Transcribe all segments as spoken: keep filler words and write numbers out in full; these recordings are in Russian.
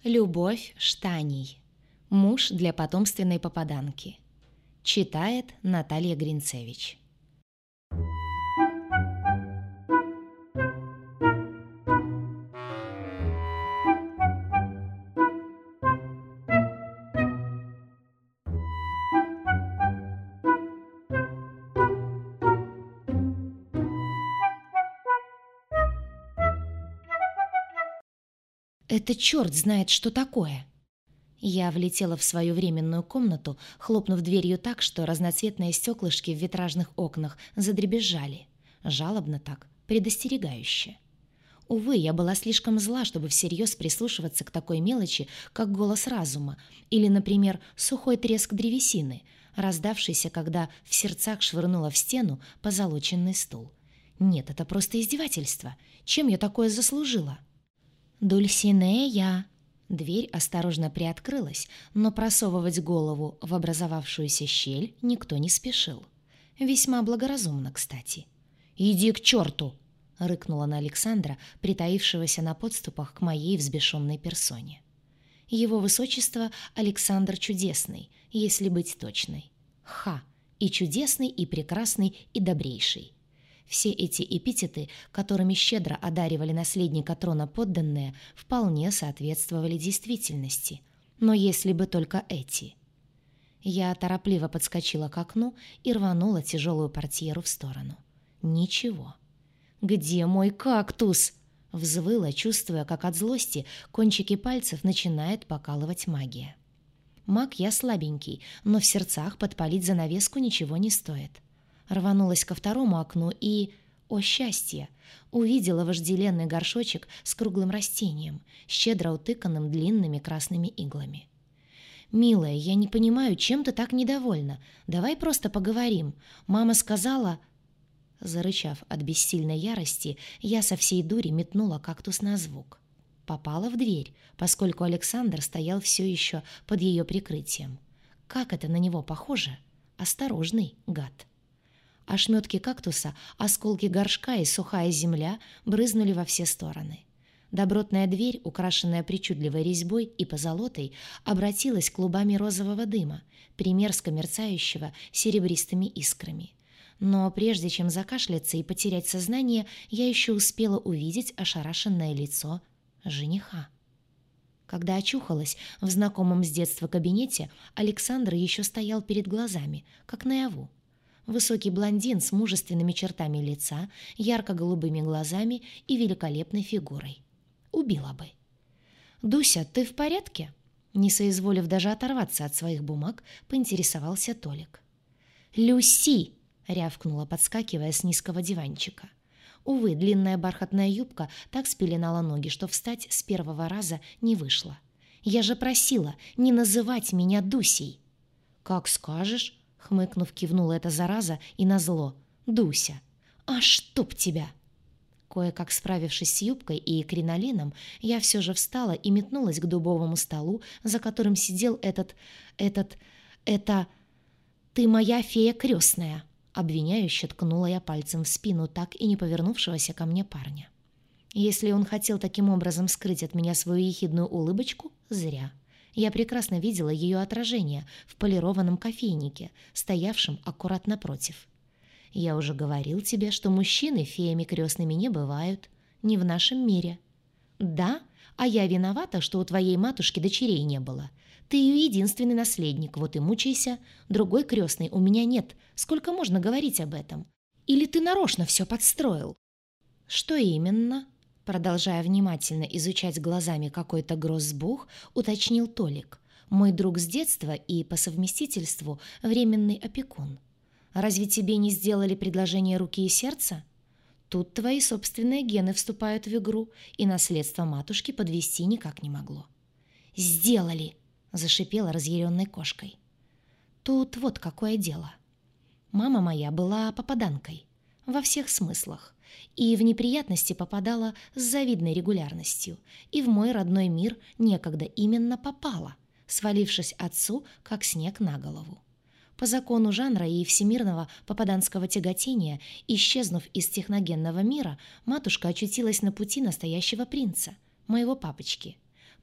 Любовь Штаней. Муж для потомственной попаданки. Читает Наталья Гринцевич. Это черт знает, что такое. Я влетела в свою временную комнату, хлопнув дверью так, что разноцветные стеклышки в витражных окнах задребезжали. Жалобно так, предостерегающе. Увы, я была слишком зла, чтобы всерьез прислушиваться к такой мелочи, как голос разума, или, например, сухой треск древесины, раздавшийся, когда в сердцах швырнула в стену позолоченный стул. Нет, это просто издевательство. Чем я такое заслужила? «Дульсинея!» Дверь осторожно приоткрылась, но просовывать голову в образовавшуюся щель никто не спешил. Весьма благоразумно, кстати. «Иди к черту!» — рыкнула на Александра, притаившегося на подступах к моей взбешенной персоне. Его высочество Александр Чудесный, если быть точной. Ха! И чудесный, и прекрасный, и добрейший. Все эти эпитеты, которыми щедро одаривали наследника трона подданные, вполне соответствовали действительности. Но если бы только эти. Я торопливо подскочила к окну и рванула тяжелую портьеру в сторону. Ничего. «Где мой кактус?» — взвыла, чувствуя, как от злости кончики пальцев начинает покалывать магия. Маг я слабенький, но в сердцах подпалить занавеску ничего не стоит. Рванулась ко второму окну и, о счастье, увидела вожделенный горшочек с круглым растением, щедро утыканным длинными красными иглами. «Милая, я не понимаю, чем ты так недовольна? Давай просто поговорим. Мама сказала...» Зарычав от бессильной ярости, я со всей дури метнула кактус на звук. Попала в дверь, поскольку Александр стоял все еще под ее прикрытием. Как это на него похоже? Осторожный гад. Ошметки кактуса, осколки горшка и сухая земля брызнули во все стороны. Добротная дверь, украшенная причудливой резьбой и позолотой, обратилась клубами розового дыма, примерзко мерцающего серебристыми искрами. Но прежде чем закашляться и потерять сознание, я еще успела увидеть ошарашенное лицо жениха. Когда очухалась в знакомом с детства кабинете, Александр еще стоял перед глазами, как наяву. Высокий блондин с мужественными чертами лица, ярко-голубыми глазами и великолепной фигурой. Убила бы. «Дуся, ты в порядке?» Не соизволив даже оторваться от своих бумаг, поинтересовался Толик. «Люси!» — рявкнула, подскакивая с низкого диванчика. Увы, длинная бархатная юбка так спеленала ноги, что встать с первого раза не вышло. «Я же просила не называть меня Дусей!» «Как скажешь!» — хмыкнув, кивнула эта зараза и назло. «Дуся! А чтоб тебя!» Кое-как справившись с юбкой и кринолином, я все же встала и метнулась к дубовому столу, за которым сидел этот... этот... это... «Ты моя фея крестная!» Обвиняюще ткнула я пальцем в спину так и не повернувшегося ко мне парня. Если он хотел таким образом скрыть от меня свою ехидную улыбочку, зря. Я прекрасно видела ее отражение в полированном кофейнике, стоявшем аккурат напротив. «Я уже говорил тебе, что мужчины феями крестными не бывают. Не в нашем мире». «Да? А я виновата, что у твоей матушки дочерей не было. Ты ее единственный наследник, вот и мучайся. Другой крестной у меня нет. Сколько можно говорить об этом? Или ты нарочно все подстроил?» «Что именно?» Продолжая внимательно изучать глазами какой-то грозбух, уточнил Толик, мой друг с детства и, по совместительству, временный опекун. «Разве тебе не сделали предложение руки и сердца? Тут твои собственные гены вступают в игру, и наследство матушки подвести никак не могло». «Сделали!» — зашипела разъяренной кошкой. «Тут вот какое дело. Мама моя была попаданкой. Во всех смыслах. И в неприятности попадала с завидной регулярностью. И в мой родной мир некогда именно попала, свалившись отцу, как снег на голову. По закону жанра и всемирного попаданского тяготения, исчезнув из техногенного мира, матушка очутилась на пути настоящего принца, моего папочки.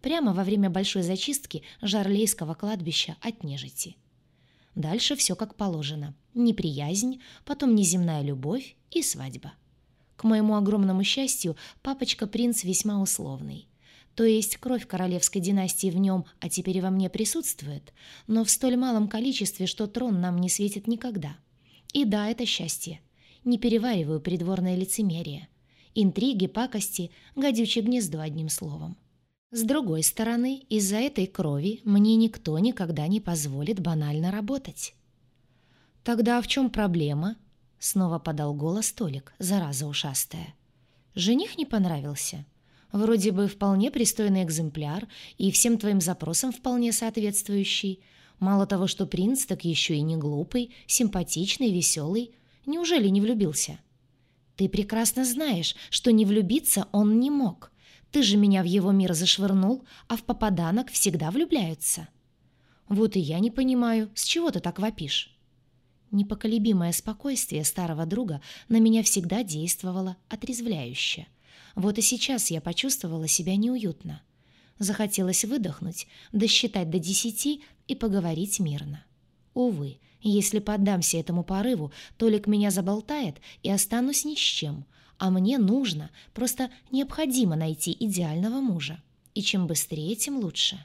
прямо во время большой зачистки Жарлейского кладбища от нежити. Дальше все как положено. Неприязнь, потом неземная любовь и свадьба. К моему огромному счастью, папочка-принц весьма условный. То есть кровь королевской династии в нем, а теперь и во мне присутствует, но в столь малом количестве, что трон нам не светит никогда. И да, это счастье. Не перевариваю придворное лицемерие. Интриги, пакости, гадючее гнездо, одним словом. С другой стороны, из-за этой крови мне никто никогда не позволит банально работать. «Тогда в чем проблема?» — снова подал голос Толик, зараза ушастая. «Жених не понравился? Вроде бы вполне пристойный экземпляр и всем твоим запросам вполне соответствующий. Мало того, что принц, так еще и не глупый, симпатичный, веселый. Неужели не влюбился?» «Ты прекрасно знаешь, что не влюбиться он не мог. Ты же меня в его мир зашвырнул, а в попаданок всегда влюбляются». «Вот и я не понимаю, с чего ты так вопишь?» Непоколебимое спокойствие старого друга на меня всегда действовало отрезвляюще. Вот и сейчас я почувствовала себя неуютно. Захотелось выдохнуть, досчитать до десяти и поговорить мирно. Увы, если поддамся этому порыву, Толик меня заболтает и останусь ни с чем, а мне нужно, просто необходимо найти идеального мужа. И чем быстрее, тем лучше.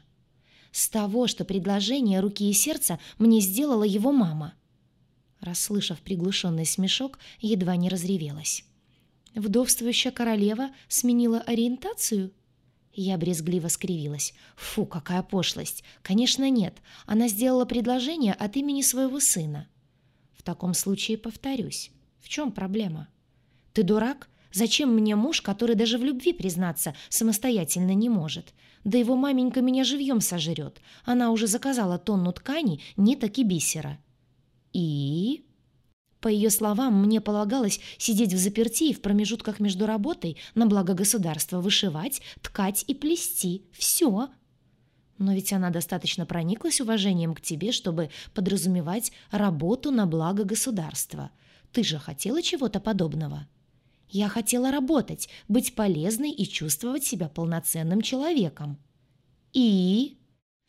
С того, что предложение руки и сердца мне сделала его мама. Расслышав приглушенный смешок, едва не разревелась. Вдовствующая королева сменила ориентацию? Я брезгливо скривилась. Фу, какая пошлость! Конечно, нет. Она сделала предложение от имени своего сына. В таком случае повторюсь. В чем проблема? Ты дурак? Зачем мне муж, который даже в любви признаться самостоятельно не может? Да его маменька меня живьем сожрет. Она уже заказала тонну ткани, ниток и бисера. И... По ее словам, мне полагалось сидеть в заперти и в промежутках между работой на благо государства вышивать, ткать и плести. Все. Но ведь она достаточно прониклась уважением к тебе, чтобы подразумевать работу на благо государства. Ты же хотела чего-то подобного? Я хотела работать, быть полезной и чувствовать себя полноценным человеком. И...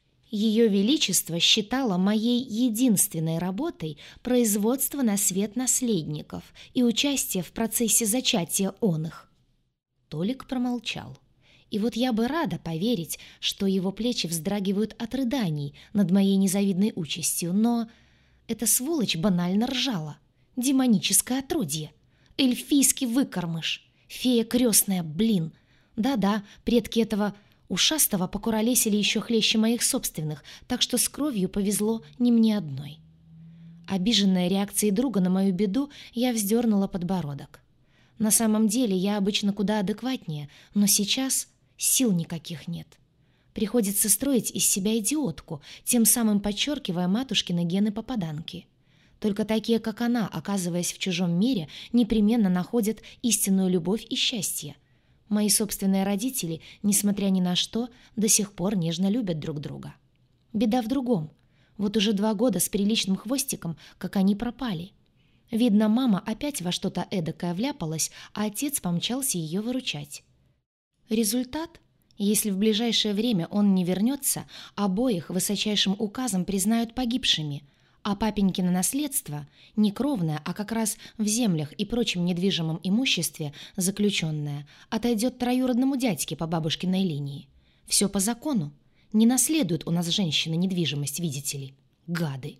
Ее Величество считало моей единственной работой производство на свет наследников и участие в процессе зачатия оных. Толик промолчал. И вот я бы рада поверить, что его плечи вздрагивают от рыданий над моей незавидной участью, но эта сволочь банально ржала. Демоническое отродье. Эльфийский выкормыш. Фея крестная, блин. Да-да, предки этого... Ушастого покуролесили еще хлеще моих собственных, так что с кровью повезло не мне одной. Обиженная реакцией друга на мою беду, я вздернула подбородок. На самом деле я обычно куда адекватнее, но сейчас сил никаких нет. Приходится строить из себя идиотку, тем самым подчеркивая матушкины гены попаданки. Только такие, как она, оказываясь в чужом мире, непременно находят истинную любовь и счастье. Мои собственные родители, несмотря ни на что, до сих пор нежно любят друг друга. Беда в другом. Вот уже два года с приличным хвостиком, как они пропали. Видно, мама опять во что-то эдакое вляпалась, а отец помчался ее выручать. Результат? Если в ближайшее время он не вернется, обоих высочайшим указом признают погибшими, а папенькино наследство, не кровное, а как раз в землях и прочем недвижимом имуществе заключенное, отойдет троюродному дядьке по бабушкиной линии. Все по закону. Не наследуют у нас женщины недвижимость, видите ли. Гады.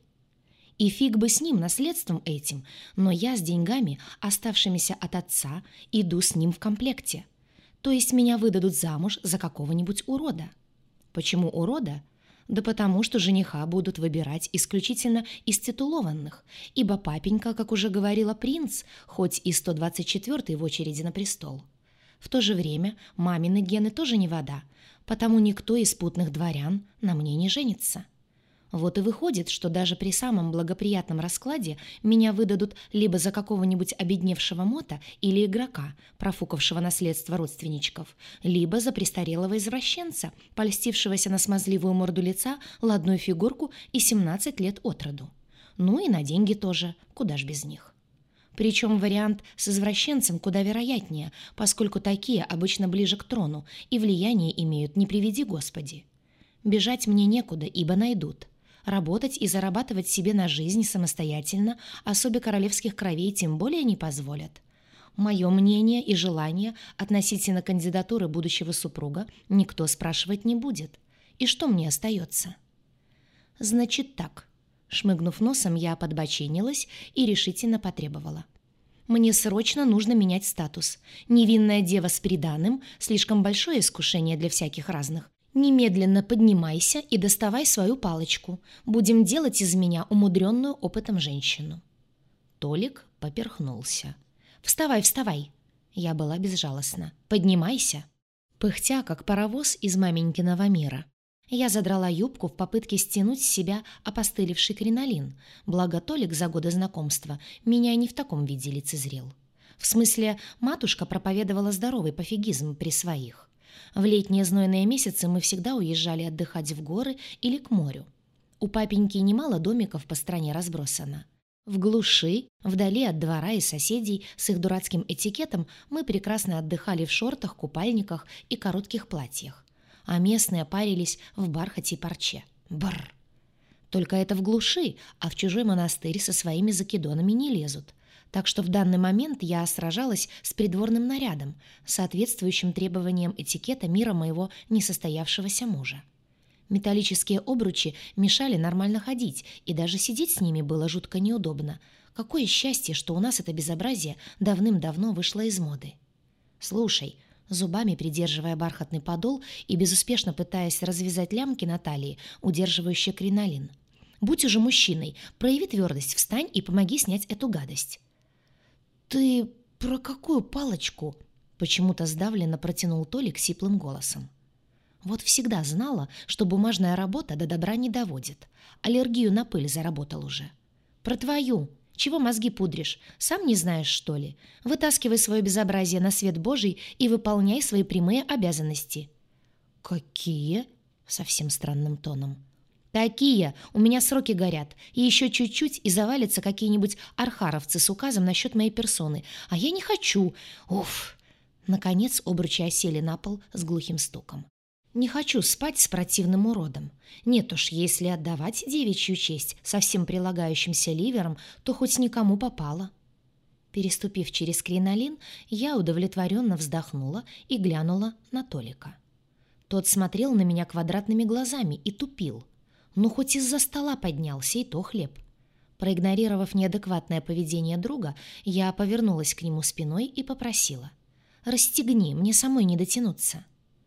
И фиг бы с ним, наследством этим, но я с деньгами, оставшимися от отца, иду с ним в комплекте. То есть меня выдадут замуж за какого-нибудь урода. Почему урода? Да потому, что жениха будут выбирать исключительно из титулованных, ибо папенька, как уже говорила, принц, хоть и сто двадцать четвёртый в очереди на престол. В то же время мамины гены тоже не вода, потому никто из путных дворян на мне не женится. Вот и выходит, что даже при самом благоприятном раскладе меня выдадут либо за какого-нибудь обедневшего мота или игрока, профукавшего наследство родственничков, либо за престарелого извращенца, польстившегося на смазливую морду лица, ладную фигурку и семнадцать лет от роду. Ну и на деньги тоже, куда ж без них. Причем вариант с извращенцем куда вероятнее, поскольку такие обычно ближе к трону и влияние имеют, не приведи Господи. Бежать мне некуда, ибо найдут. Работать и зарабатывать себе на жизнь самостоятельно особе королевских кровей тем более не позволят. Мое мнение и желание относительно кандидатуры будущего супруга никто спрашивать не будет. И что мне остается? Значит так. Шмыгнув носом, я подбоченилась и решительно потребовала. Мне срочно нужно менять статус. Невинная дева с приданым – слишком большое искушение для всяких разных. Немедленно поднимайся и доставай свою палочку. Будем делать из меня умудренную опытом женщину. Толик поперхнулся. «Вставай, вставай!» Я была безжалостна. «Поднимайся!» Пыхтя, как паровоз из маменькиного мира, я задрала юбку в попытке стянуть с себя опостылевший кринолин, благо Толик за годы знакомства меня не в таком виде лицезрел. В смысле, матушка проповедовала здоровый пофигизм при своих. В летние знойные месяцы мы всегда уезжали отдыхать в горы или к морю. У папеньки немало домиков по стране разбросано. В глуши, вдали от двора и соседей, с их дурацким этикетом мы прекрасно отдыхали в шортах, купальниках и коротких платьях. А местные парились в бархате и парче. Бррр! Только это в глуши, а в чужой монастырь со своими закидонами не лезут. Так что в данный момент я сражалась с придворным нарядом, соответствующим требованиям этикета мира моего несостоявшегося мужа. Металлические обручи мешали нормально ходить, и даже сидеть с ними было жутко неудобно. Какое счастье, что у нас это безобразие давным-давно вышло из моды. «Слушай», зубами придерживая бархатный подол и безуспешно пытаясь развязать лямки на талии, удерживающие кринолин, «будь уже мужчиной, прояви твердость, встань и помоги снять эту гадость». «Ты про какую палочку?» — почему-то сдавленно протянул Толик сиплым голосом. Вот всегда знала, что бумажная работа до добра не доводит. Аллергию на пыль заработал уже. «Про твою. Чего мозги пудришь? Сам не знаешь, что ли? Вытаскивай свое безобразие на свет Божий и выполняй свои прямые обязанности». «Какие?» — совсем странным тоном. «Такие! У меня сроки горят. И еще чуть-чуть, и завалятся какие-нибудь архаровцы с указом насчет моей персоны. А я не хочу. Уф!» Наконец обручи осели на пол с глухим стуком. «Не хочу спать с противным уродом. Нет уж, если отдавать девичью честь со всем прилагающимся ливером, то хоть никому попало». Переступив через кринолин, я удовлетворенно вздохнула и глянула на Толика. Тот смотрел на меня квадратными глазами и тупил. Ну, хоть из-за стола поднялся, и то хлеб. Проигнорировав неадекватное поведение друга, я повернулась к нему спиной и попросила: «Расстегни, мне самой не дотянуться».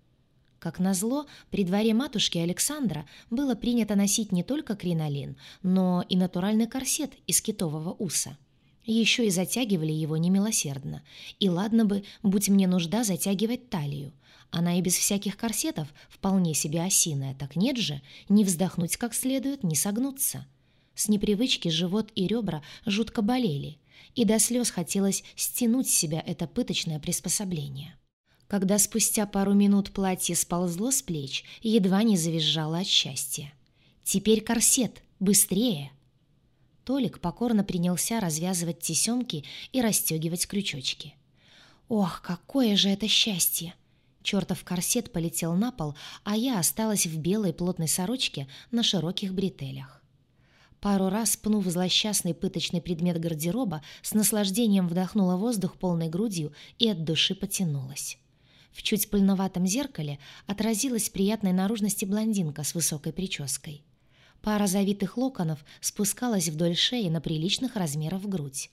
Как назло, при дворе матушки Александра было принято носить не только кринолин, но и натуральный корсет из китового уса. Еще и затягивали его немилосердно. И ладно бы, будь мне нужда затягивать талию. Она и без всяких корсетов вполне себе осиная, так нет же, не вздохнуть как следует, не согнуться. С непривычки живот и ребра жутко болели, и до слез хотелось стянуть с себя это пыточное приспособление. Когда спустя пару минут платье сползло с плеч, едва не завизжала от счастья. «Теперь корсет! Быстрее!» Толик покорно принялся развязывать тесемки и расстегивать крючочки. «Ох, какое же это счастье!» Чертов корсет полетел на пол, а я осталась в белой плотной сорочке на широких бретелях. Пару раз, пнув злосчастный пыточный предмет гардероба, с наслаждением вдохнула воздух полной грудью и от души потянулась. В чуть пыльноватом зеркале отразилась приятной наружности блондинка с высокой прической. Пара завитых локонов спускалась вдоль шеи на приличных размеров грудь.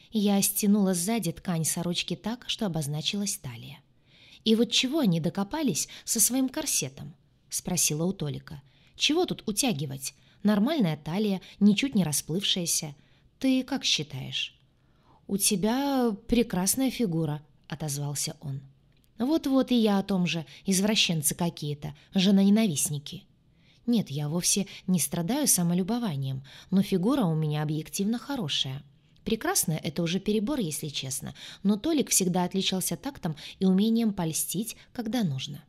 Я стянула сзади ткань сорочки так, что обозначилась талия. «И вот чего они докопались со своим корсетом?» — спросила у Толика. «Чего тут утягивать? Нормальная талия, ничуть не расплывшаяся. Ты как считаешь?» «У тебя прекрасная фигура», — отозвался он. «Вот-вот и я о том же, извращенцы какие-то, женоненавистники». «Нет, я вовсе не страдаю самолюбованием, но фигура у меня объективно хорошая. Прекрасная — это уже перебор, если честно, но Толик всегда отличался тактом и умением польстить, когда нужно».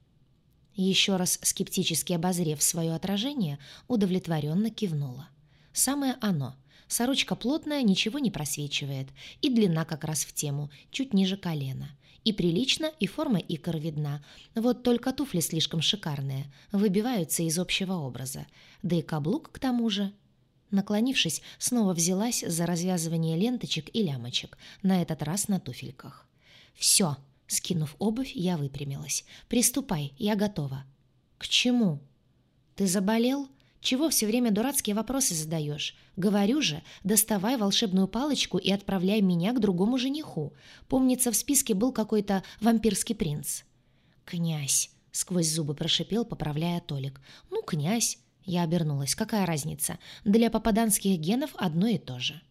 Еще раз скептически обозрев свое отражение, удовлетворенно кивнула. «Самое оно. Сорочка плотная, ничего не просвечивает. И длина как раз в тему, чуть ниже колена. И прилично, и форма икр видна. Вот только туфли слишком шикарные, выбиваются из общего образа. Да и каблук к тому же. Наклонившись, снова взялась за развязывание ленточек и лямочек, на этот раз на туфельках. «Все!» — скинув обувь, я выпрямилась. «Приступай, я готова». «К чему?» «Ты заболел? Чего все время дурацкие вопросы задаешь? Говорю же, доставай волшебную палочку и отправляй меня к другому жениху. Помнится, в списке был какой-то вампирский принц». «Князь!» — сквозь зубы прошипел, поправляя Толик. «Ну, князь!» Я обернулась. «Какая разница? Для попаданских генов одно и то же».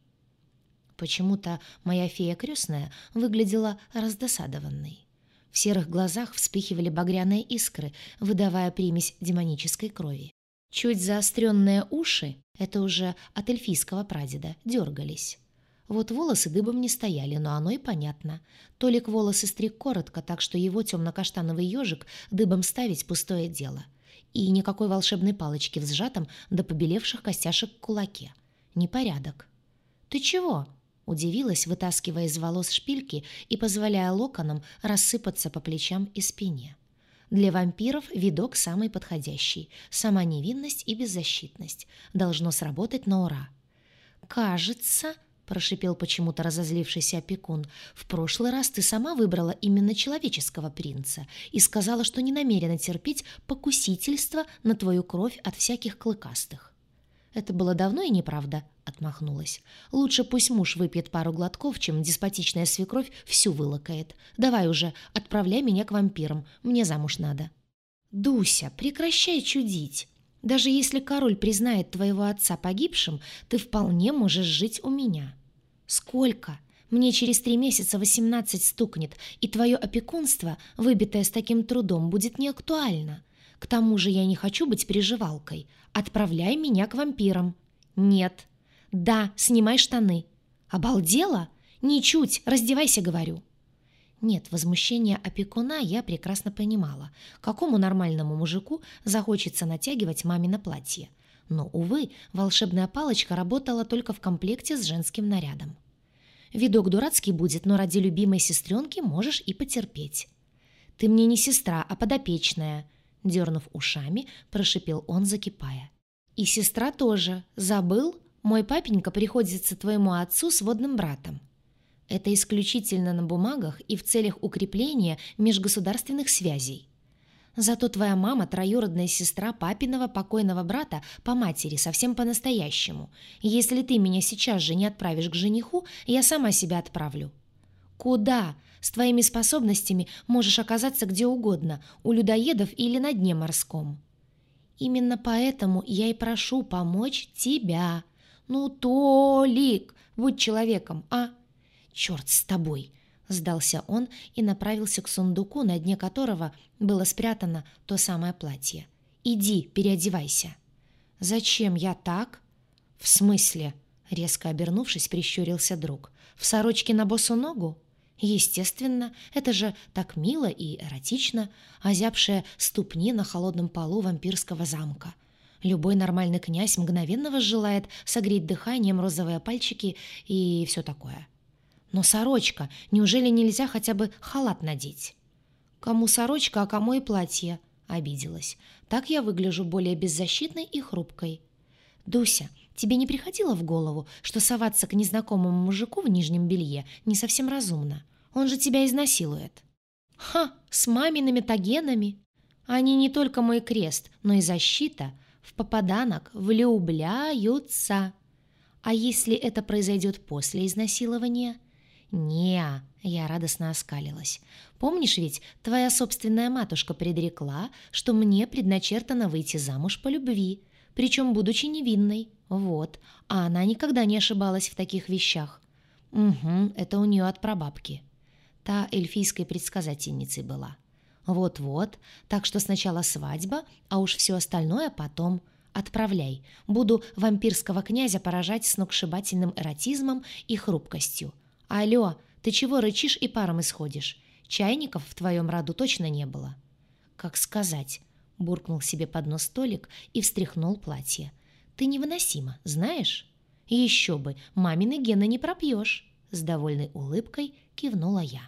Почему-то моя фея крестная выглядела раздосадованной. В серых глазах вспыхивали багряные искры, выдавая примесь демонической крови. Чуть заостренные уши, это уже от эльфийского прадеда, дергались. Вот волосы дыбом не стояли, но оно и понятно. Толик волосы стриг коротко, так что его темно-каштановый ежик дыбом ставить пустое дело. И никакой волшебной палочки в сжатом до побелевших костяшек кулаке. Непорядок. «Ты чего?» — удивилась, вытаскивая из волос шпильки и позволяя локонам рассыпаться по плечам и спине. Для вампиров видок самый подходящий. Сама невинность и беззащитность. Должно сработать на ура. «Кажется...» — прошипел почему-то разозлившийся опекун. «В прошлый раз ты сама выбрала именно человеческого принца и сказала, что не намерена терпеть покусительство на твою кровь от всяких клыкастых». «Это было давно и неправда», — отмахнулась. «Лучше пусть муж выпьет пару глотков, чем деспотичная свекровь всю вылакает. Давай уже, отправляй меня к вампирам, мне замуж надо». «Дуся, прекращай чудить. Даже если король признает твоего отца погибшим, ты вполне можешь жить у меня». «Сколько? Мне через три месяца восемнадцать стукнет, и твое опекунство, выбитое с таким трудом, будет неактуально. К тому же я не хочу быть приживалкой. Отправляй меня к вампирам». «Нет». «Да, снимай штаны». «Обалдела? Ничуть, раздевайся, говорю». Нет, возмущение опекуна я прекрасно понимала. Какому нормальному мужику захочется натягивать мамино платье? Но, увы, волшебная палочка работала только в комплекте с женским нарядом. Видок дурацкий будет, но ради любимой сестренки можешь и потерпеть. «Ты мне не сестра, а подопечная», — дернув ушами, прошипел он, закипая. «И сестра тоже. Забыл? Мой папенька приходится твоему отцу сводным братом». Это исключительно на бумагах и в целях укрепления межгосударственных связей. Зато твоя мама — троюродная сестра папиного покойного брата по матери, совсем по-настоящему. Если ты меня сейчас же не отправишь к жениху, я сама себя отправлю». «Куда? С твоими способностями можешь оказаться где угодно, у людоедов или на дне морском». «Именно поэтому я и прошу помочь тебя. Ну, Толик, будь человеком, а?» «Черт с тобой!» — сдался он и направился к сундуку, на дне которого было спрятано то самое платье. «Иди, переодевайся». «Зачем я так?» «В смысле?» — резко обернувшись, прищурился друг. «В сорочке на босу ногу?» «Естественно, это же так мило и эротично, озябшие ступни на холодном полу вампирского замка. Любой нормальный князь мгновенно возжелает согреть дыханием розовые пальчики и все такое». «Но сорочка, неужели нельзя хотя бы халат надеть?» «Кому сорочка, а кому и платье?» — обиделась. «Так я выгляжу более беззащитной и хрупкой». «Дуся, тебе не приходило в голову, что соваться к незнакомому мужику в нижнем белье не совсем разумно? Он же тебя изнасилует». «Ха, с мамиными тагенами. Они не только мой крест, но и защита. В попаданок влюбляются. А если это произойдет после изнасилования?» «Не-а», я радостно оскалилась. «Помнишь ведь, твоя собственная матушка предрекла, что мне предначертано выйти замуж по любви, причем будучи невинной. Вот, а она никогда не ошибалась в таких вещах». «Угу, это у нее от прабабки. Та эльфийской предсказательницей была». «Вот-вот, так что сначала свадьба, а уж все остальное потом. Отправляй, буду вампирского князя поражать сногсшибательным эротизмом и хрупкостью. Алло, ты чего рычишь и паром исходишь? Чайников в твоем роду точно не было». «Как сказать?» — буркнул себе под нос Толик и встряхнул платье. «Ты невыносима, знаешь?» «Еще бы, мамины гены не пропьешь», — с довольной улыбкой кивнула я.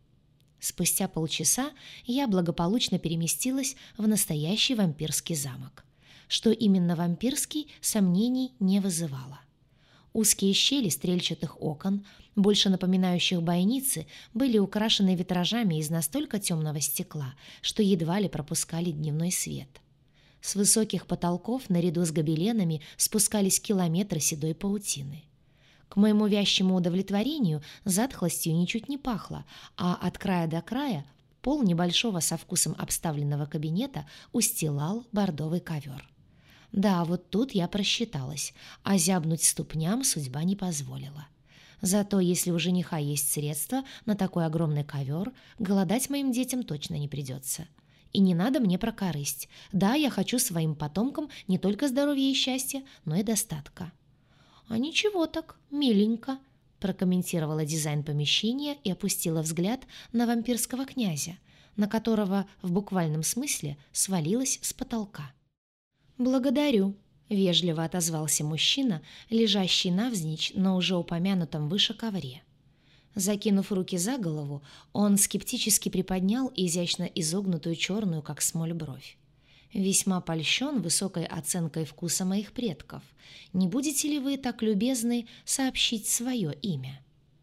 Спустя полчаса я благополучно переместилась в настоящий вампирский замок. Что именно вампирский, сомнений не вызывало. Узкие щели стрельчатых окон, больше напоминающих бойницы, были украшены витражами из настолько темного стекла, что едва ли пропускали дневной свет. С высоких потолков наряду с гобеленами спускались километры седой паутины. К моему вящему удовлетворению затхлостью ничуть не пахло, а от края до края пол небольшого со вкусом обставленного кабинета устилал бордовый ковер. Да, вот тут я просчиталась, а зябнуть ступням судьба не позволила. Зато если у жениха есть средства на такой огромный ковер, голодать моим детям точно не придется. И не надо мне про корысть. Да, я хочу своим потомкам не только здоровья и счастья, но и достатка. «А ничего так, миленько», — прокомментировала дизайн помещения и опустила взгляд на вампирского князя, на которого в буквальном смысле свалилась с потолка. «Благодарю», — вежливо отозвался мужчина, лежащий навзничь на уже упомянутом выше ковре. Закинув руки за голову, он скептически приподнял изящно изогнутую черную, как смоль, бровь. «Весьма польщен высокой оценкой вкуса моих предков. Не будете ли вы так любезны сообщить свое имя?»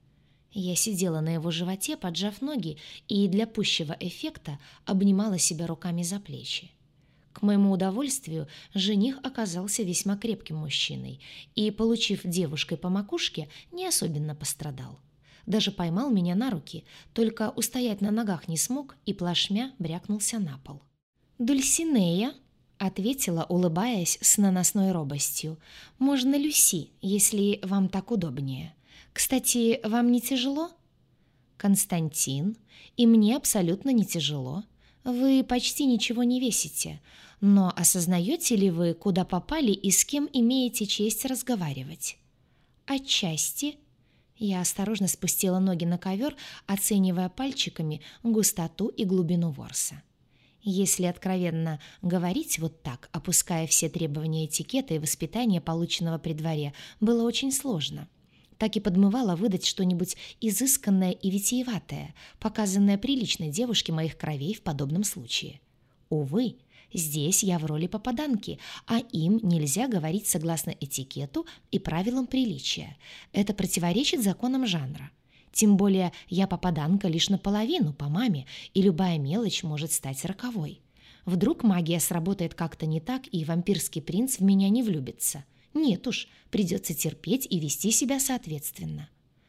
Я сидела на его животе, поджав ноги, и для пущего эффекта обнимала себя руками за плечи. К моему удовольствию, жених оказался весьма крепким мужчиной и, получив девушкой по макушке, не особенно пострадал. Даже поймал меня на руки, только устоять на ногах не смог и плашмя брякнулся на пол. «Дульсинея», — ответила, улыбаясь с наносной робостью. «Можно Люси, если вам так удобнее. Кстати, вам не тяжело?» «Константин, и мне абсолютно не тяжело. Вы почти ничего не весите. Но осознаете ли вы, куда попали и с кем имеете честь разговаривать?» «Отчасти». Я осторожно спустила ноги на ковер, оценивая пальчиками густоту и глубину ворса. Если откровенно говорить вот так, опуская все требования этикета и воспитания, полученного при дворе, было очень сложно. Так и подмывало выдать что-нибудь изысканное и витиеватое, показанное приличной девушке моих кровей в подобном случае. Увы, здесь я в роли попаданки, а им нельзя говорить согласно этикету и правилам приличия. Это противоречит законам жанра. Тем более я попаданка лишь наполовину по маме, и любая мелочь может стать роковой. Вдруг магия сработает как-то не так, и вампирский принц в меня не влюбится. Нет уж, придется терпеть и вести себя соответственно.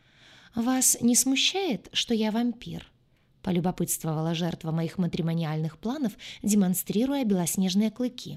«Вас не смущает, что я вампир?» — полюбопытствовала жертва моих матримониальных планов, демонстрируя белоснежные клыки.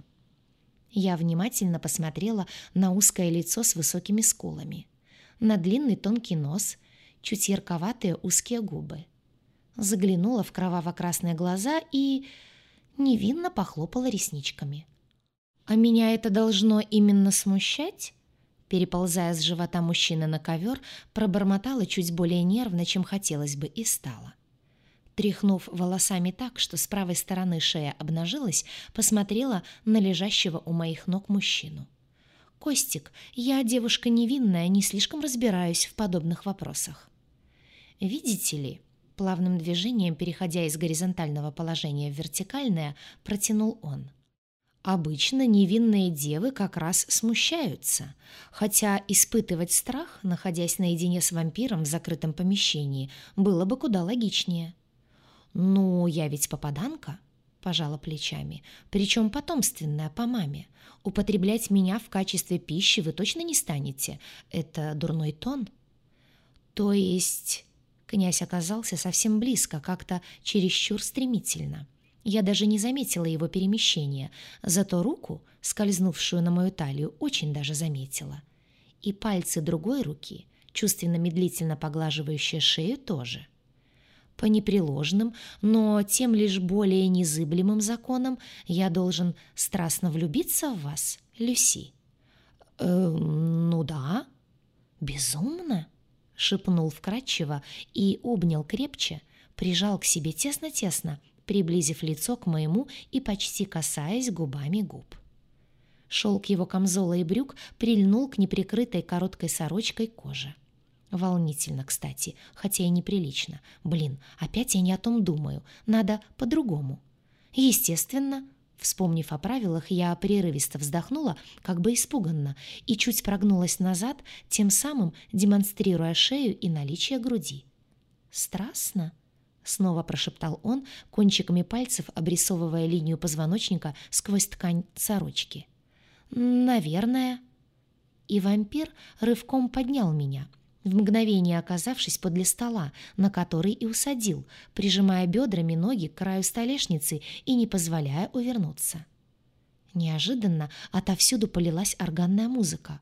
Я внимательно посмотрела на узкое лицо с высокими скулами, на длинный тонкий нос, чуть ярковатые узкие губы. Заглянула в кроваво-красные глаза и невинно похлопала ресничками. «А меня это должно именно смущать?» Переползая с живота мужчины на ковер, пробормотала чуть более нервно, чем хотелось бы, и стала. Тряхнув волосами так, что с правой стороны шея обнажилась, посмотрела на лежащего у моих ног мужчину. «Костик, я девушка невинная, не слишком разбираюсь в подобных вопросах». «Видите ли», плавным движением, переходя из горизонтального положения в вертикальное, протянул он. «Обычно невинные девы как раз смущаются, хотя испытывать страх, находясь наедине с вампиром в закрытом помещении, было бы куда логичнее». «Ну, я ведь попаданка», — пожала плечами, «причем потомственная по маме. Употреблять меня в качестве пищи вы точно не станете. Это дурной тон». «То есть...» Князь оказался совсем близко, как-то чересчур стремительно. Я даже не заметила его перемещения, зато руку, скользнувшую на мою талию, очень даже заметила. И пальцы другой руки, чувственно-медлительно поглаживающие шею, тоже. По непреложным, но тем лишь более незыблемым законам я должен страстно влюбиться в вас, Люси. «Э, ну да». «Безумно?» — шепнул вкрадчиво и обнял крепче, прижал к себе тесно-тесно, приблизив лицо к моему и почти касаясь губами губ. Шелк его камзола и брюк прильнул к неприкрытой короткой сорочкой коже. Волнительно, кстати, хотя и неприлично. Блин, опять я не о том думаю. Надо по-другому. Естественно, вспомнив о правилах, я прерывисто вздохнула, как бы испуганно, и чуть прогнулась назад, тем самым демонстрируя шею и наличие груди. «Страстно?» — снова прошептал он, кончиками пальцев обрисовывая линию позвоночника сквозь ткань сорочки. «Наверное». И вампир рывком поднял меня, в мгновение оказавшись подле стола, на который и усадил, прижимая бедрами ноги к краю столешницы и не позволяя увернуться. Неожиданно отовсюду полилась органная музыка.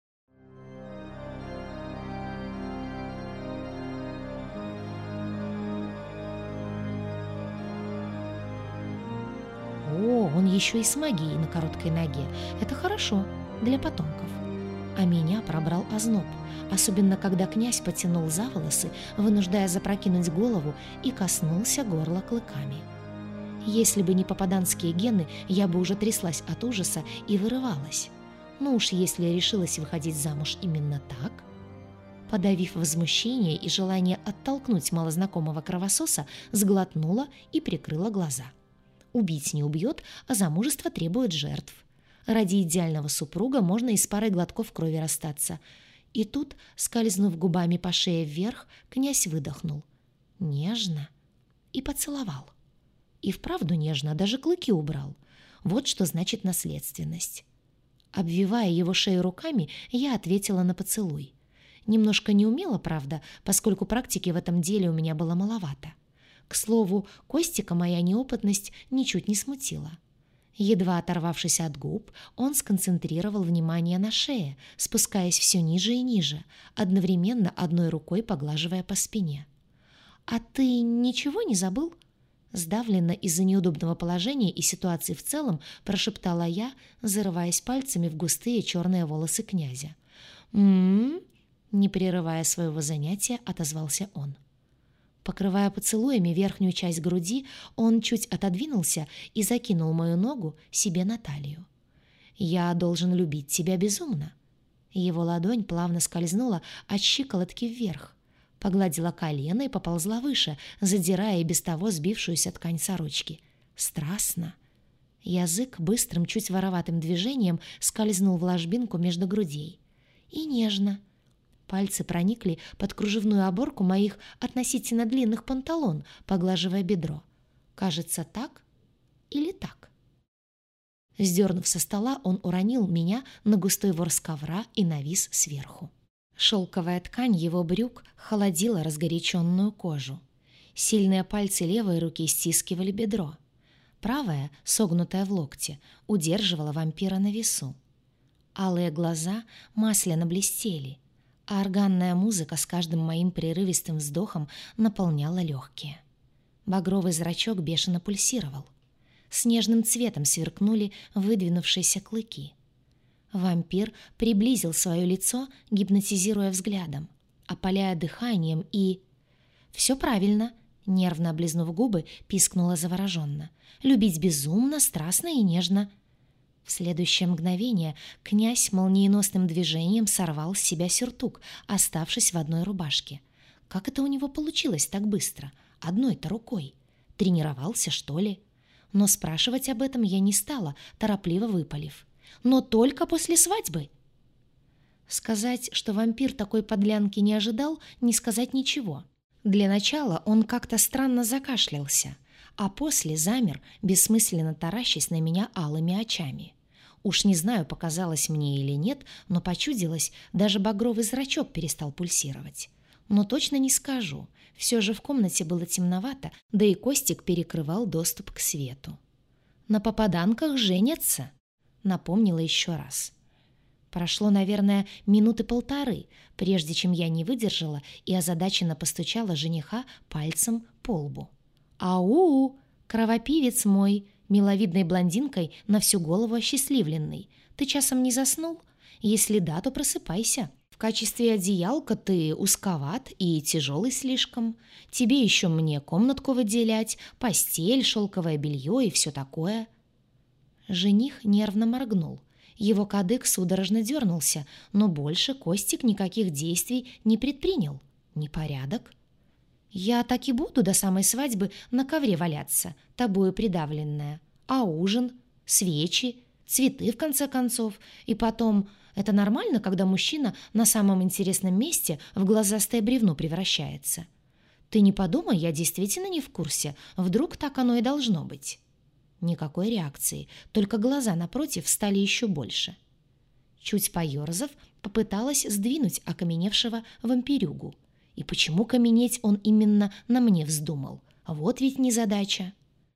О, он еще и с магией на короткой ноге. Это хорошо для потомков. А меня пробрал озноб, особенно когда князь потянул за волосы, вынуждая запрокинуть голову, и коснулся горла клыками. Если бы не попаданские гены, я бы уже тряслась от ужаса и вырывалась. Ну уж если решилась выходить замуж именно так. Подавив возмущение и желание оттолкнуть малознакомого кровососа, сглотнула и прикрыла глаза. Убить не убьет, а замужество требует жертв. Ради идеального супруга можно и с парой глотков крови расстаться. И тут, скользнув губами по шее вверх, князь выдохнул. Нежно. И поцеловал. И вправду нежно, даже клыки убрал. Вот что значит наследственность. Обвивая его шею руками, я ответила на поцелуй. Немножко неумело, правда, поскольку практики в этом деле у меня было маловато. К слову, Костика моя неопытность ничуть не смутила. Едва оторвавшись от губ, он сконцентрировал внимание на шее, спускаясь все ниже и ниже, одновременно одной рукой поглаживая по спине. «А ты ничего не забыл?» Сдавленно из-за неудобного положения и ситуации в целом прошептала я, зарываясь пальцами в густые черные волосы князя. «М-м-м», не прерывая своего занятия, отозвался он. Покрывая поцелуями верхнюю часть груди, он чуть отодвинулся и закинул мою ногу себе на талию. «Я должен любить тебя безумно». Его ладонь плавно скользнула от щиколотки вверх, погладила колено и поползла выше, задирая и без того сбившуюся ткань сорочки. Страстно. Язык быстрым, чуть вороватым движением скользнул в ложбинку между грудей. И нежно. Пальцы проникли под кружевную оборку моих относительно длинных панталон, поглаживая бедро. Кажется, так или так. Сдернув со стола, он уронил меня на густой ворс ковра и навис сверху. Шелковая ткань его брюк холодила разгоряченную кожу. Сильные пальцы левой руки стискивали бедро. Правая, согнутая в локте, удерживала вампира на весу. Алые глаза масляно блестели, а органная музыка с каждым моим прерывистым вздохом наполняла легкие. Багровый зрачок бешено пульсировал. Снежным цветом сверкнули выдвинувшиеся клыки. Вампир приблизил свое лицо, гипнотизируя взглядом, опаляя дыханием и... «Все правильно», — нервно облизнув губы, пискнула завороженно. «Любить безумно, страстно и нежно». В следующее мгновение князь молниеносным движением сорвал с себя сюртук, оставшись в одной рубашке. Как это у него получилось так быстро? Одной-то рукой. Тренировался, что ли? Но спрашивать об этом я не стала, торопливо выпалив. Но только после свадьбы. Сказать, что вампир такой подлянки не ожидал, не сказать ничего. Для начала он как-то странно закашлялся, а после замер, бессмысленно таращась на меня алыми очами. Уж не знаю, показалось мне или нет, но почудилось, даже багровый зрачок перестал пульсировать. Но точно не скажу, все же в комнате было темновато, да и Костик перекрывал доступ к свету. «На попаданках женятся», — напомнила еще раз. Прошло, наверное, минуты полторы, прежде чем я не выдержала и озадаченно постучала жениха пальцем по лбу. «Ау, кровопивец мой!» Миловидной блондинкой на всю голову осчастливленной. «Ты часом не заснул? Если да, то просыпайся. В качестве одеялка ты узковат и тяжелый слишком. Тебе еще мне комнатку выделять, постель, шелковое белье и все такое». Жених нервно моргнул, Его кадык судорожно дернулся, но больше Костик никаких действий не предпринял. Непорядок. «Я так и буду до самой свадьбы на ковре валяться, тобою придавленная. А ужин? Свечи? Цветы, в конце концов? И потом, это нормально, когда мужчина на самом интересном месте в глазастое бревно превращается? Ты не подумай, я действительно не в курсе. Вдруг так оно и должно быть». Никакой реакции, только глаза напротив стали еще больше. Чуть поерзав, попыталась сдвинуть окаменевшего вампирюгу. И почему каменеть он именно на мне вздумал? Вот ведь незадача.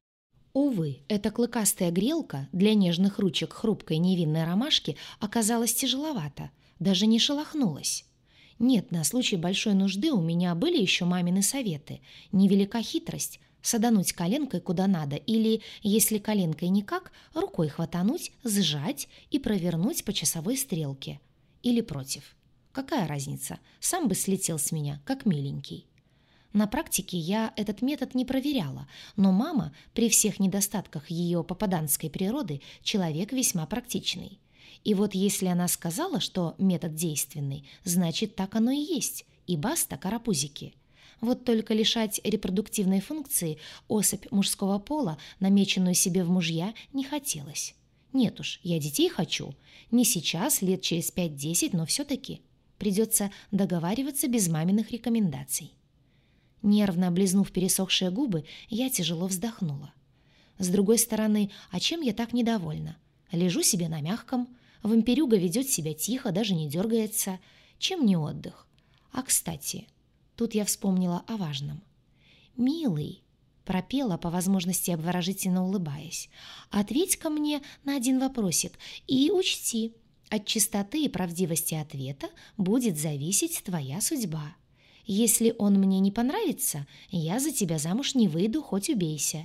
Увы, эта клыкастая грелка для нежных ручек хрупкой невинной ромашки оказалась тяжеловата, даже не шелохнулась. Нет, на случай большой нужды у меня были еще мамины советы. Невелика хитрость — садануть коленкой куда надо или, если коленкой никак, рукой хватануть, сжать и провернуть по часовой стрелке. Или против. Какая разница? Сам бы слетел с меня, как миленький. На практике я этот метод не проверяла, но мама, при всех недостатках ее попаданской природы, человек весьма практичный. И вот если она сказала, что метод действенный, значит, так оно и есть, и баста, карапузики. Вот только лишать репродуктивной функции особь мужского пола, намеченную себе в мужья, не хотелось. Нет уж, я детей хочу. Не сейчас, лет через пять-десять, но все-таки. Придется договариваться без маминых рекомендаций. Нервно облизнув пересохшие губы, я тяжело вздохнула. С другой стороны, а чем я так недовольна? Лежу себе на мягком, вампирюга ведет себя тихо, даже не дергается. Чем не отдых? А кстати, тут я вспомнила о важном. «Милый», — пропела, по возможности обворожительно улыбаясь, — «ответь-ка мне на один вопросик и учти, от чистоты и правдивости ответа будет зависеть твоя судьба. Если он мне не понравится, я за тебя замуж не выйду, хоть убейся».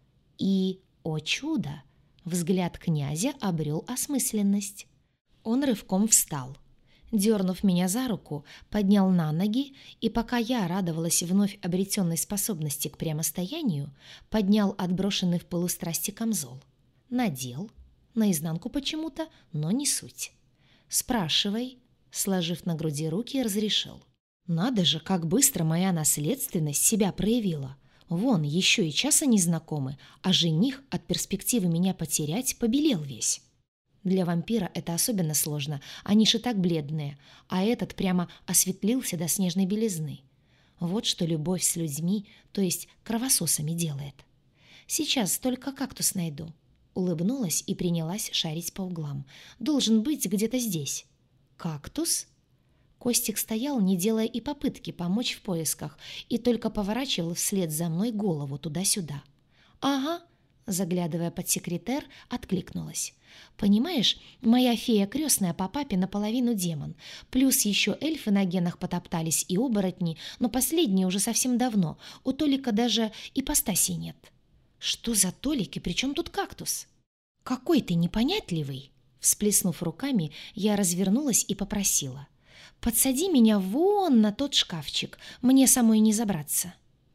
И, о чудо, взгляд князя обрел осмысленность. Он рывком встал. Дернув меня за руку, поднял на ноги, и пока я радовалась вновь обретенной способности к прямостоянию, поднял отброшенный в полустрасти камзол. Надел. Наизнанку почему-то, но не суть. «Спрашивай», — сложив на груди руки, разрешил. «Надо же, как быстро моя наследственность себя проявила. Вон, еще и часа не знакомы, а жених от перспективы меня потерять побелел весь». Для вампира это особенно сложно, они же так бледные, а этот прямо осветлился до снежной белизны. Вот что любовь с людьми, то есть кровососами, делает. «Сейчас только кактус найду». Улыбнулась и принялась шарить по углам. «Должен быть где-то здесь». «Кактус?» Костик стоял, не делая и попытки помочь в поисках, и только поворачивал вслед за мной голову туда-сюда. «Ага», заглядывая под секретер, откликнулась. «Понимаешь, моя фея крестная по папе наполовину демон, плюс еще эльфы на генах потоптались и оборотни, но последние уже совсем давно, у Толика даже ипостаси нет». «Что за Толик и при чем тут кактус?» «Какой ты непонятливый!» Всплеснув руками, я развернулась и попросила. «Подсади меня вон на тот шкафчик, мне самой не забраться».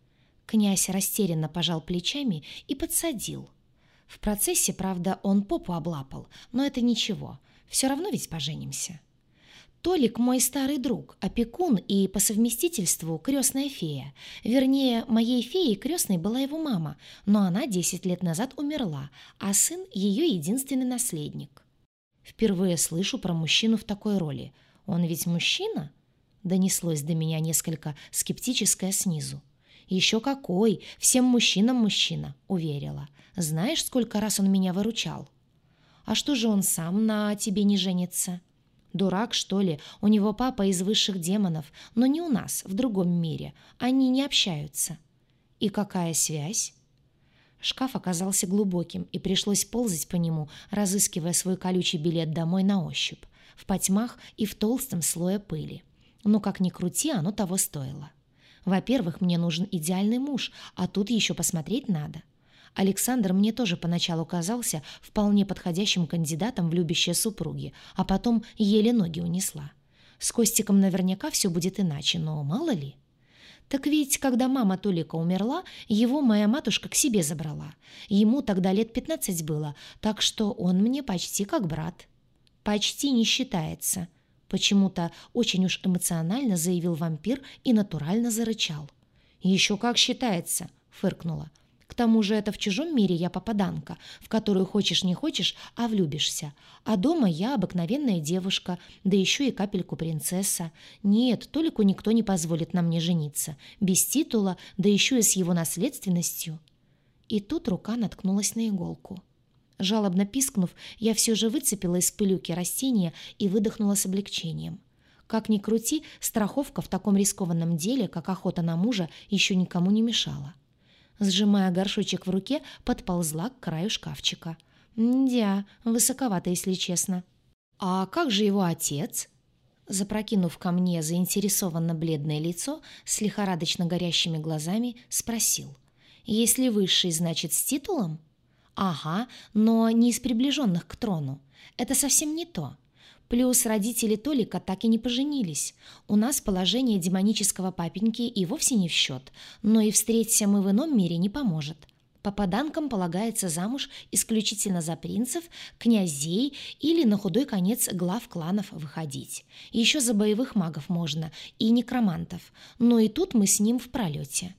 Князь растерянно пожал плечами и подсадил. В процессе, правда, он попу облапал, но это ничего, все равно ведь поженимся. Толик мой старый друг, опекун и по совместительству крестная фея. Вернее, моей феей крестной была его мама, но она десять лет назад умерла, а сын ее единственный наследник. Впервые слышу про мужчину в такой роли. Он ведь мужчина? Донеслось до меня несколько скептическое снизу. «Еще какой! Всем мужчинам мужчина!» — уверила. «Знаешь, сколько раз он меня выручал?» «А что же он сам на тебе не женится?» «Дурак, что ли? У него папа из высших демонов, но не у нас, в другом мире. Они не общаются». «И какая связь?» Шкаф оказался глубоким, и пришлось ползать по нему, разыскивая свой колючий билет домой на ощупь, в потьмах и в толстом слое пыли. Но как ни крути, оно того стоило. Во-первых, мне нужен идеальный муж, а тут еще посмотреть надо. Александр мне тоже поначалу казался вполне подходящим кандидатом в любящие супруги, а потом еле ноги унесла. С Костиком наверняка все будет иначе, но мало ли. Так ведь, когда мама Толика умерла, его моя матушка к себе забрала. Ему тогда лет пятнадцать было, так что он мне почти как брат. «Почти не считается», — почему-то очень уж эмоционально заявил вампир и натурально зарычал. «Еще как считается», — фыркнула. «К тому же это в чужом мире я попаданка, в которую хочешь не хочешь, а влюбишься. А дома я обыкновенная девушка, да еще и капельку принцесса. Нет, Толику никто не позволит на мне жениться. Без титула, да еще и с его наследственностью». И тут рука наткнулась на иголку. Жалобно пискнув, я все же выцепила из пылюки растения и выдохнула с облегчением. Как ни крути, страховка в таком рискованном деле, как охота на мужа, еще никому не мешала. Сжимая горшочек в руке, подползла к краю шкафчика. Мдя, высоковато, если честно. «А как же его отец?» Запрокинув ко мне заинтересованно бледное лицо с лихорадочно горящими глазами, спросил. «Если высший, значит, с титулом?» «Ага, но не из приближенных к трону. Это совсем не то. Плюс родители Толика так и не поженились. У нас положение демонического папеньки и вовсе не в счет, но и встреться мы в ином мире не поможет. Попаданкам полагается замуж исключительно за принцев, князей или, на худой конец, глав кланов выходить. Еще за боевых магов можно, и некромантов, но и тут мы с ним в пролете».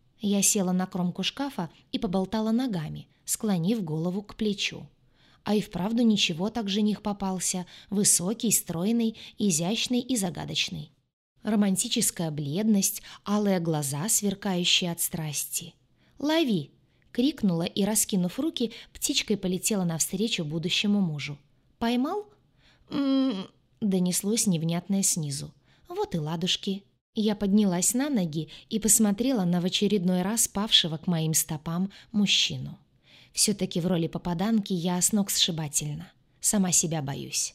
Я села на кромку шкафа и поболтала ногами, склонив голову к плечу. А и вправду ничего, так жених попался. Высокий, стройный, изящный и загадочный. Романтическая бледность, алые глаза, сверкающие от страсти. «Лови!» — крикнула и, раскинув руки, птичкой полетела навстречу будущему мужу. «Поймал?» «М-м-м», донеслось невнятное снизу. «Вот и ладушки». Я поднялась на ноги и посмотрела на в очередной раз павшего к моим стопам мужчину. Все-таки в роли попаданки я с ног сшибательна. Сама себя боюсь.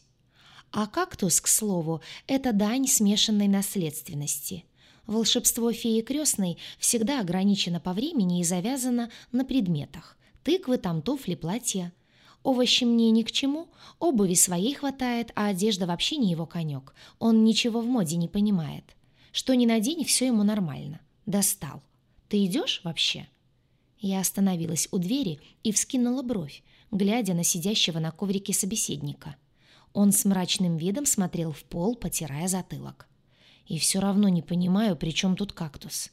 А кактус, к слову, это дань смешанной наследственности. Волшебство феи крестной всегда ограничено по времени и завязано на предметах. Тыквы, там туфли, платья. Овощи мне ни к чему, обуви своей хватает, а одежда вообще не его конек. Он ничего в моде не понимает. Что ни надень, все ему нормально. Достал. Ты идешь вообще?» Я остановилась у двери и вскинула бровь, глядя на сидящего на коврике собеседника. Он с мрачным видом смотрел в пол, потирая затылок. И все равно не понимаю, при чем тут кактус.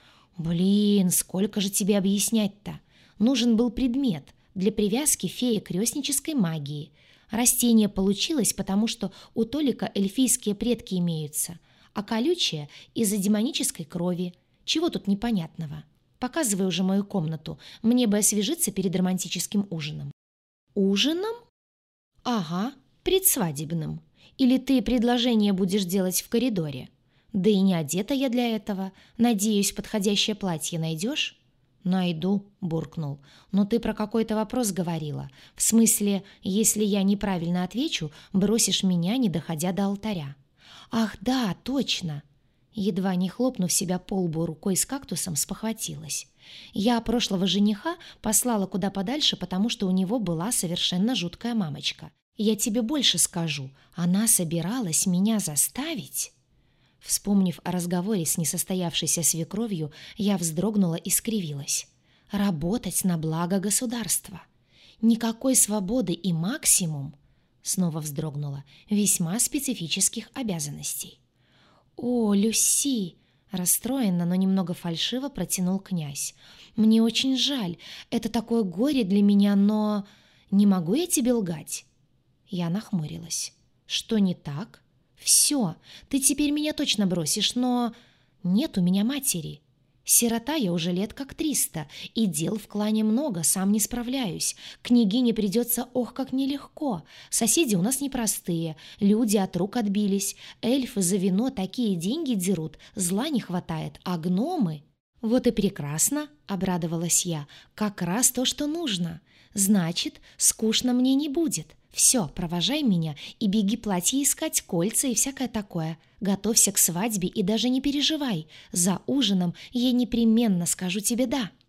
«Блин, сколько же тебе объяснять-то? Нужен был предмет для привязки феи крестнической магии. Растение получилось, потому что у Толика эльфийские предки имеются, а колючее из-за демонической крови. Чего тут непонятного? Показывай уже мою комнату, мне бы освежиться перед романтическим ужином». «Ужином?» «Ага, предсвадебным. Или ты предложение будешь делать в коридоре? Да и не одета я для этого. Надеюсь, подходящее платье найдешь?» «Найду», — буркнул. «Но ты про какой-то вопрос говорила. В смысле, если я неправильно отвечу, бросишь меня, не доходя до алтаря». «Ах, да, точно!» Едва не хлопнув себя по лбу рукой с кактусом, спохватилась. Я прошлого жениха послала куда подальше, потому что у него была совершенно жуткая мамочка. Я тебе больше скажу, она собиралась меня заставить. Вспомнив о разговоре с несостоявшейся свекровью, я вздрогнула и скривилась. Работать на благо государства. Никакой свободы и максимум, снова вздрогнула, весьма специфических обязанностей. «О, Люси!» — расстроенно, но немного фальшиво протянул князь. «Мне очень жаль. Это такое горе для меня, но... Не могу я тебе лгать?» Я нахмурилась. «Что не так?» «Все. Ты теперь меня точно бросишь, но... Нет у меня матери. Сирота я уже лет как триста, и дел в клане много, сам не справляюсь. Княгине придется ох как нелегко. Соседи у нас непростые, люди от рук отбились. Эльфы за вино такие деньги дерут, зла не хватает, а гномы...» «Вот и прекрасно», — обрадовалась я, — «как раз то, что нужно. Значит, скучно мне не будет. Все, провожай меня и беги платье искать, кольца и всякое такое. Готовься к свадьбе и даже не переживай. За ужином я непременно скажу тебе «да».